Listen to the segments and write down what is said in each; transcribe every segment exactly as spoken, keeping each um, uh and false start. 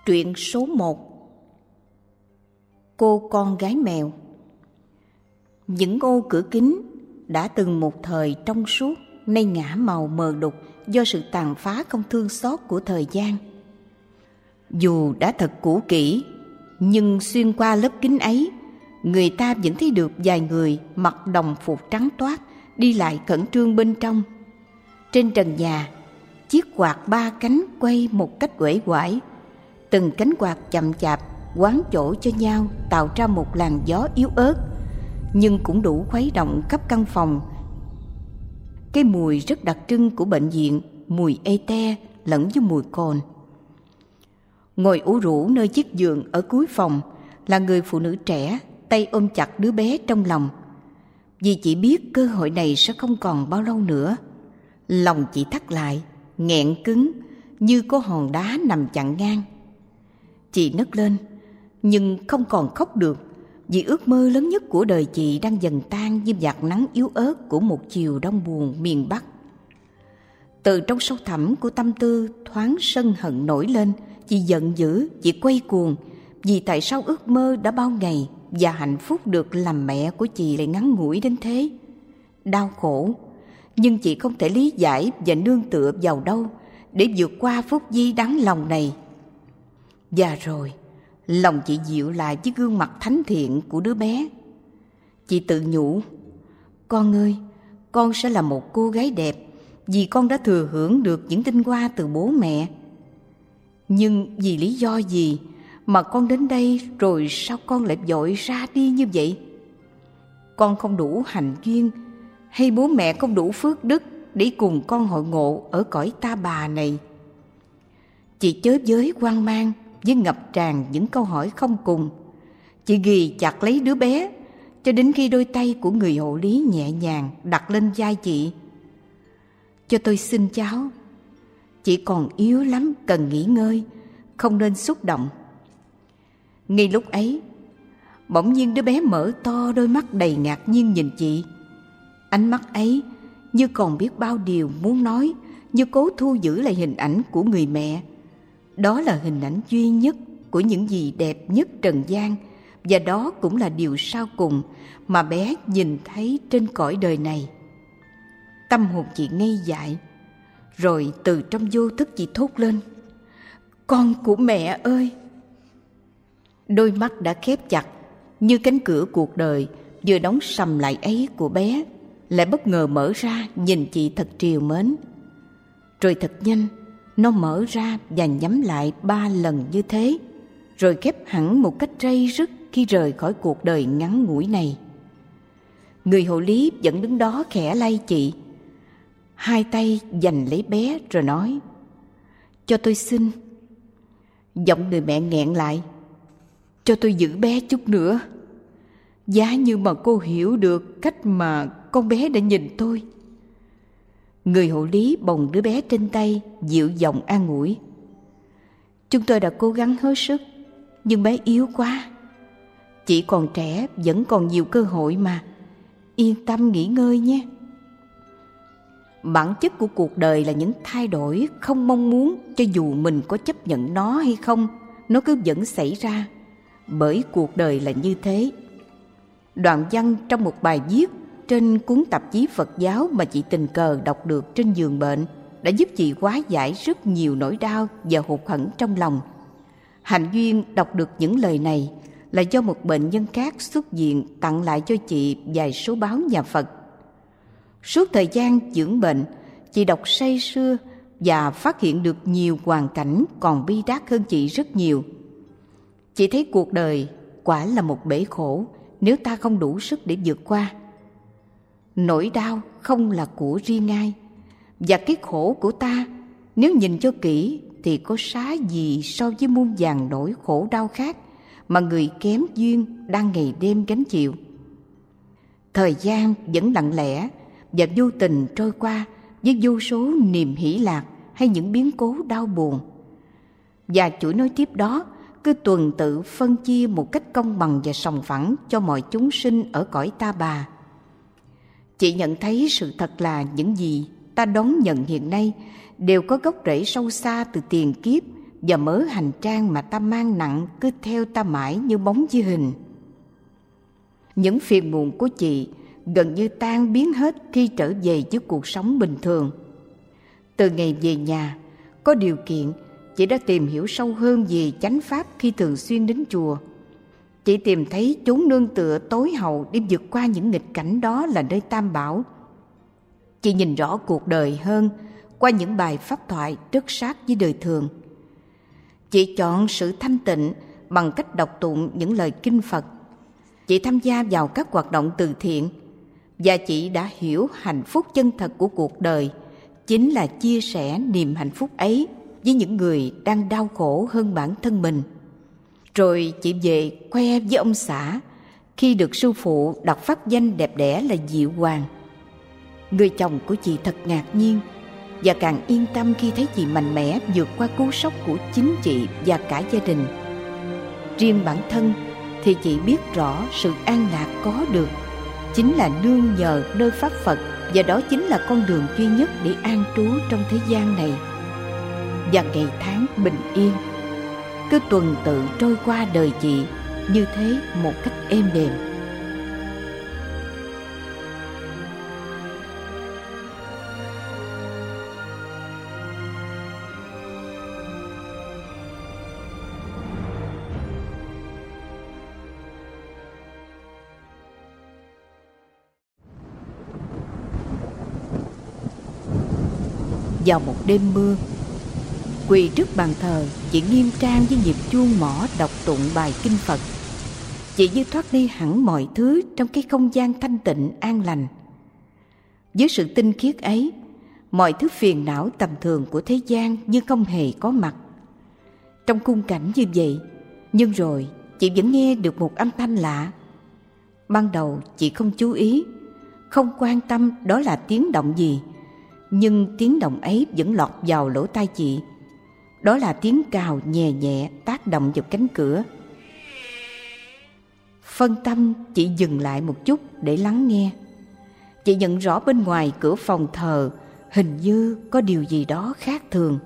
Truyện số một. Cô con gái mèo. Những ô cửa kính đã từng một thời trong suốt, nay ngả màu mờ đục do sự tàn phá không thương xót của thời gian. Dù đã thật cũ kỹ, nhưng xuyên qua lớp kính ấy, người ta vẫn thấy được vài người mặc đồng phục trắng toát đi lại khẩn trương bên trong. Trên trần nhà, chiếc quạt ba cánh quay một cách uể oải. Từng cánh quạt chậm chạp quán chỗ cho nhau, tạo ra một làn gió yếu ớt, nhưng cũng đủ khuấy động khắp căn phòng. Cái mùi rất đặc trưng của bệnh viện, mùi ê te lẫn với mùi cồn. Ngồi ủ rũ nơi chiếc giường ở cuối phòng là người phụ nữ trẻ, tay ôm chặt đứa bé trong lòng. Vì chị biết cơ hội này sẽ không còn bao lâu nữa. Lòng chị thắt lại, nghẹn cứng như có hòn đá nằm chặn ngang. Chị nấc lên, nhưng không còn khóc được, vì ước mơ lớn nhất của đời chị đang dần tan như vạt nắng yếu ớt của một chiều đông buồn miền Bắc. Từ trong sâu thẳm của tâm tư thoáng sân hận nổi lên. Chị giận dữ, chị quay cuồng, vì tại sao ước mơ đã bao ngày và hạnh phúc được làm mẹ của chị lại ngắn ngủi đến thế. Đau khổ, nhưng chị không thể lý giải và nương tựa vào đâu để vượt qua phút giây đáng lòng này. Và rồi, lòng chị dịu lại với gương mặt thánh thiện của đứa bé. Chị tự nhủ, con ơi, con sẽ là một cô gái đẹp, vì con đã thừa hưởng được những tinh hoa từ bố mẹ. Nhưng vì lý do gì mà con đến đây rồi sao con lại vội ra đi như vậy? Con không đủ hạnh duyên, hay bố mẹ không đủ phước đức để cùng con hội ngộ ở cõi ta bà này? Chị chới với hoang mang với ngập tràn những câu hỏi không cùng. Chị ghì chặt lấy đứa bé cho đến khi đôi tay của người hộ lý nhẹ nhàng đặt lên vai chị. Cho tôi xin cháu. Chị còn yếu lắm, cần nghỉ ngơi, không nên xúc động. Ngay lúc ấy, bỗng nhiên đứa bé mở to đôi mắt đầy ngạc nhiên nhìn chị. Ánh mắt ấy như còn biết bao điều muốn nói, như cố thu giữ lại hình ảnh của người mẹ. Đó là hình ảnh duy nhất của những gì đẹp nhất trần gian, và đó cũng là điều sau cùng mà bé nhìn thấy trên cõi đời này. Tâm hồn chị ngây dại, rồi từ trong vô thức chị thốt lên, con của mẹ ơi! Đôi mắt đã khép chặt, như cánh cửa cuộc đời vừa đóng sầm lại ấy của bé lại bất ngờ mở ra nhìn chị thật trìu mến. Rồi thật nhanh, nó mở ra và nhắm lại ba lần như thế, rồi khép hẳn một cách ray rứt khi rời khỏi cuộc đời ngắn ngủi này. Người hộ lý vẫn đứng đó khẽ lay chị, hai tay giành lấy bé rồi nói, cho tôi xin. Giọng người mẹ nghẹn lại, cho tôi giữ bé chút nữa. Giá như mà cô hiểu được cách mà con bé đã nhìn tôi. Người hộ lý bồng đứa bé trên tay, dịu giọng an ủi, chúng tôi đã cố gắng hết sức, nhưng bé yếu quá. Chị còn trẻ, vẫn còn nhiều cơ hội mà. Yên tâm nghỉ ngơi nhé. Bản chất của cuộc đời là những thay đổi không mong muốn, cho dù mình có chấp nhận nó hay không, nó cứ vẫn xảy ra. Bởi cuộc đời là như thế. Đoạn văn trong một bài viết trên cuốn tạp chí Phật giáo mà chị tình cờ đọc được trên giường bệnh đã giúp chị hóa giải rất nhiều nỗi đau và hụt hẫng trong lòng. Hạnh duyên đọc được những lời này là do một bệnh nhân khác xuất viện tặng lại cho chị vài số báo nhà Phật. Suốt thời gian dưỡng bệnh, chị đọc say sưa và phát hiện được nhiều hoàn cảnh còn bi đát hơn chị rất nhiều. Chị thấy cuộc đời quả là một bể khổ nếu ta không đủ sức để vượt qua. Nỗi đau không là của riêng ai, và cái khổ của ta nếu nhìn cho kỹ thì có xá gì so với muôn vàn nỗi khổ đau khác mà người kém duyên đang ngày đêm gánh chịu. Thời gian vẫn lặng lẽ và vô tình trôi qua với vô số niềm hỷ lạc hay những biến cố đau buồn. Và chuỗi nối tiếp đó cứ tuần tự phân chia một cách công bằng và sòng phẳng cho mọi chúng sinh ở cõi ta bà. Chị nhận thấy sự thật là những gì ta đón nhận hiện nay đều có gốc rễ sâu xa từ tiền kiếp và mớ hành trang mà ta mang nặng cứ theo ta mãi như bóng với hình. Những phiền muộn của chị gần như tan biến hết khi trở về với cuộc sống bình thường. Từ ngày về nhà, có điều kiện, chị đã tìm hiểu sâu hơn về chánh pháp khi thường xuyên đến chùa. Chị tìm thấy chốn nương tựa tối hậu để vượt qua những nghịch cảnh đó là nơi Tam Bảo. Chị nhìn rõ cuộc đời hơn qua những bài pháp thoại rất sát với đời thường. Chị chọn sự thanh tịnh bằng cách đọc tụng những lời kinh Phật. Chị tham gia vào các hoạt động từ thiện, và chị đã hiểu hạnh phúc chân thật của cuộc đời chính là chia sẻ niềm hạnh phúc ấy với những người đang đau khổ hơn bản thân mình. Rồi chị về khoe với ông xã khi được sư phụ đặt pháp danh đẹp đẽ là Diệu Hoàng. Người chồng của chị thật ngạc nhiên và càng yên tâm khi thấy chị mạnh mẽ vượt qua cú sốc của chính chị và cả gia đình. Riêng bản thân thì chị biết rõ sự an lạc có được chính là nương nhờ nơi pháp Phật, và đó chính là con đường duy nhất để an trú trong thế gian này. Và ngày tháng bình yên cứ tuần tự trôi qua đời chị như thế một cách êm đềm. Vào một đêm mưa, quỳ trước bàn thờ, chị nghiêm trang với nhịp chuông mõ đọc tụng bài kinh Phật. Chị như thoát đi hẳn mọi thứ trong cái không gian thanh tịnh an lành. Với sự tinh khiết ấy, mọi thứ phiền não tầm thường của thế gian như không hề có mặt. Trong khung cảnh như vậy, nhưng rồi chị vẫn nghe được một âm thanh lạ. Ban đầu chị không chú ý, không quan tâm đó là tiếng động gì, nhưng tiếng động ấy vẫn lọt vào lỗ tai chị. Đó là tiếng cào nhẹ nhẹ tác động vào cánh cửa. Phân tâm, chị dừng lại một chút để lắng nghe. Chị nhận rõ bên ngoài cửa phòng thờ hình như có điều gì đó khác thường.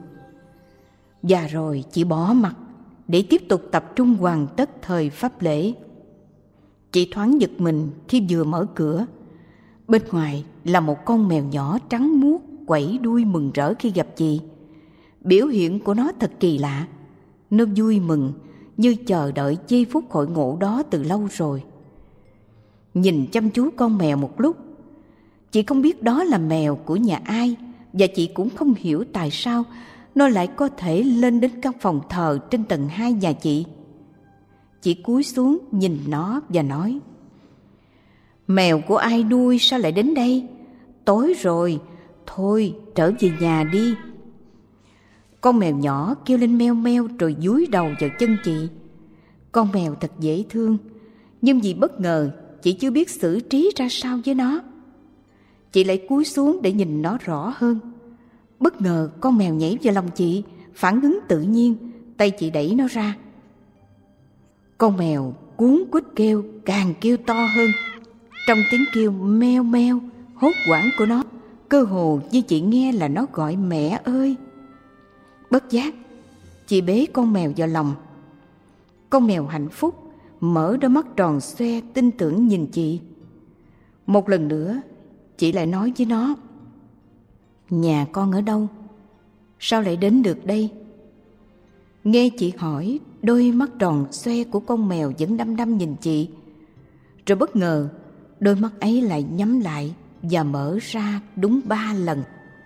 Và rồi chị bỏ mặc để tiếp tục tập trung hoàn tất thời pháp lễ. Chị thoáng giật mình khi vừa mở cửa. Bên ngoài là một con mèo nhỏ trắng muốt quẩy đuôi mừng rỡ khi gặp chị. Biểu hiện của nó thật kỳ lạ. Nó vui mừng như chờ đợi giây phút hội ngộ đó từ lâu rồi. Nhìn chăm chú con mèo một lúc, chị không biết đó là mèo của nhà ai, và chị cũng không hiểu tại sao nó lại có thể lên đến căn phòng thờ trên tầng hai nhà chị. Chị cúi xuống nhìn nó và nói: "Mèo của ai nuôi sao lại đến đây? Tối rồi, thôi trở về nhà đi." Con mèo nhỏ kêu lên meo meo rồi dúi đầu vào chân chị. Con mèo thật dễ thương, nhưng vì bất ngờ chị chưa biết xử trí ra sao với nó. Chị lại cúi xuống để nhìn nó rõ hơn. Bất ngờ con mèo nhảy vào lòng chị, phản ứng tự nhiên, tay chị đẩy nó ra. Con mèo cuống quýt kêu, càng kêu to hơn. Trong tiếng kêu meo meo hốt hoảng của nó, cơ hồ như chị nghe là nó gọi mẹ ơi. Bất giác, chị bế con mèo vào lòng. Con mèo hạnh phúc mở đôi mắt tròn xoe tin tưởng nhìn chị. Một lần nữa, chị lại nói với nó: "Nhà con ở đâu? Sao lại đến được đây?" Nghe chị hỏi, đôi mắt tròn xoe của con mèo vẫn đăm đăm nhìn chị. Rồi bất ngờ, đôi mắt ấy lại nhắm lại và mở ra đúng ba lần.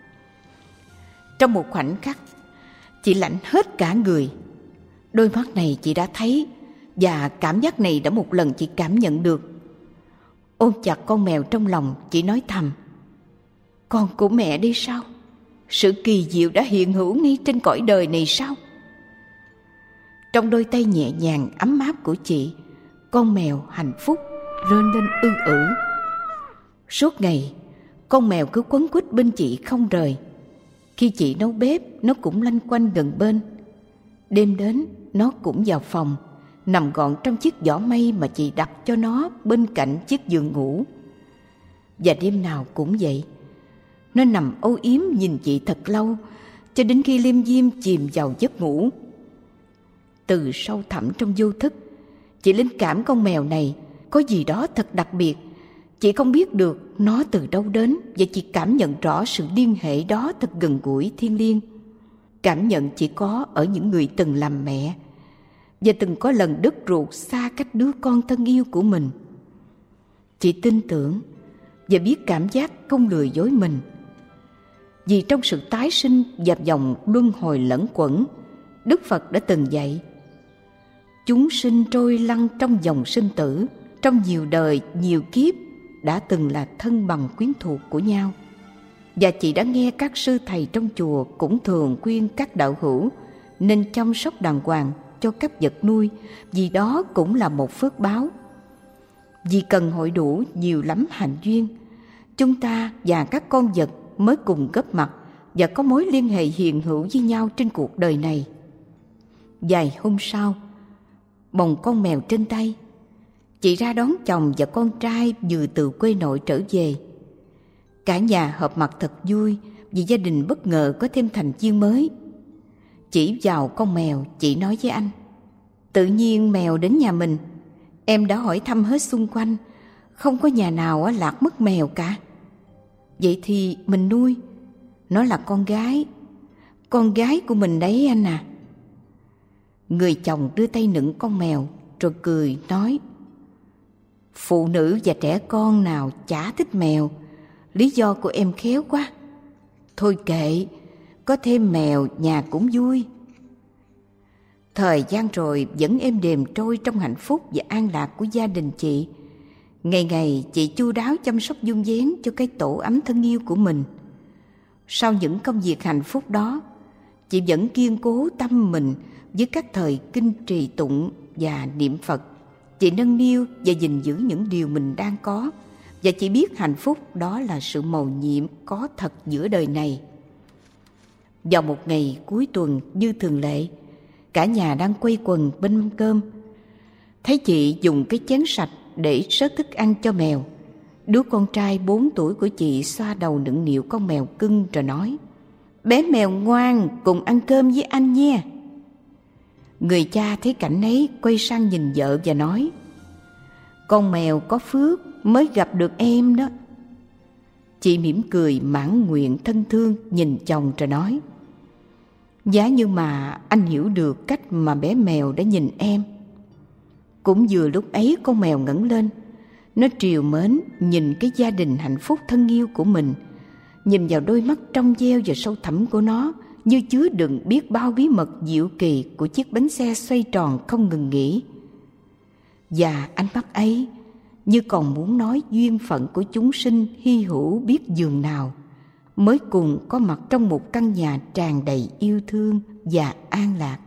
Trong một khoảnh khắc, chị lạnh hết cả người. Đôi mắt này chị đã thấy, và cảm giác này đã một lần chị cảm nhận được. Ôm chặt con mèo trong lòng, chị nói thầm: "Con của mẹ đi sao? Sự kỳ diệu đã hiện hữu ngay trên cõi đời này sao?" Trong đôi tay nhẹ nhàng ấm áp của chị, con mèo hạnh phúc rên lên ư ử. Suốt ngày, con mèo cứ quấn quýt bên chị không rời. Khi chị nấu bếp, nó cũng lanh quanh gần bên. Đêm đến, nó cũng vào phòng, nằm gọn trong chiếc giỏ mây mà chị đặt cho nó bên cạnh chiếc giường ngủ. Và đêm nào cũng vậy, nó nằm âu yếm nhìn chị thật lâu, cho đến khi liêm diêm chìm vào giấc ngủ. Từ sâu thẳm trong vô thức, chị linh cảm con mèo này có gì đó thật đặc biệt. Chị không biết được nó từ đâu đến, và chị cảm nhận rõ sự liên hệ đó thật gần gũi thiêng liêng. Cảm nhận chỉ có ở những người từng làm mẹ và từng có lần đứt ruột xa cách đứa con thân yêu của mình. Chị tin tưởng và biết cảm giác không lừa dối mình. Vì trong sự tái sinh và dòng luân hồi lẫn quẩn, Đức Phật đã từng dạy: chúng sinh trôi lăn trong dòng sinh tử, trong nhiều đời, nhiều kiếp đã từng là thân bằng quyến thuộc của nhau. Và chị đã nghe các sư thầy trong chùa cũng thường khuyên các đạo hữu nên chăm sóc đàng hoàng cho các vật nuôi, vì đó cũng là một phước báo. Vì cần hội đủ nhiều lắm hạnh duyên, chúng ta và các con vật mới cùng góp mặt và có mối liên hệ hiền hữu với nhau trên cuộc đời này. Vài hôm sau, bồng con mèo trên tay, chị ra đón chồng và con trai vừa từ quê nội trở về. Cả nhà họp mặt thật vui vì gia đình bất ngờ có thêm thành viên mới. Chỉ vào con mèo, chị nói với anh: tự nhiên mèo đến nhà mình. Em đã hỏi thăm hết xung quanh, không có nhà nào lạc mất mèo cả. Vậy thì mình nuôi. Nó là con gái, con gái của mình đấy anh à. Người chồng đưa tay nựng con mèo rồi cười nói: phụ nữ và trẻ con nào chả thích mèo, lý do của em khéo quá. Thôi kệ, có thêm mèo nhà cũng vui. Thời gian rồi vẫn êm đềm trôi trong hạnh phúc và an lạc của gia đình chị. Ngày ngày chị chu đáo chăm sóc vun vén cho cái tổ ấm thân yêu của mình. Sau những công việc hạnh phúc đó, chị vẫn kiên cố tâm mình với các thời kinh trì tụng và niệm Phật. Chị nâng niu và gìn giữ những điều mình đang có, và chị biết hạnh phúc đó là sự mầu nhiệm có thật giữa đời này. Vào một ngày cuối tuần như thường lệ, cả nhà đang quây quần bên mâm cơm. Thấy chị dùng cái chén sạch để sớt thức ăn cho mèo, đứa con trai bốn tuổi của chị xoa đầu nựng nịu con mèo cưng rồi nói: bé mèo ngoan, cùng ăn cơm với anh nha. Người cha thấy cảnh ấy quay sang nhìn vợ và nói: con mèo có phước mới gặp được em đó. Chị mỉm cười mãn nguyện thân thương nhìn chồng rồi nói: giá như mà anh hiểu được cách mà bé mèo đã nhìn em. Cũng vừa lúc ấy con mèo ngẩng lên, nó trìu mến nhìn cái gia đình hạnh phúc thân yêu của mình, nhìn vào đôi mắt trong veo và sâu thẳm của nó như chứa đựng biết bao bí mật diệu kỳ của chiếc bánh xe xoay tròn không ngừng nghỉ. Và ánh mắt ấy như còn muốn nói duyên phận của chúng sinh hy hữu biết dường nào, mới cùng có mặt trong một căn nhà tràn đầy yêu thương và an lạc.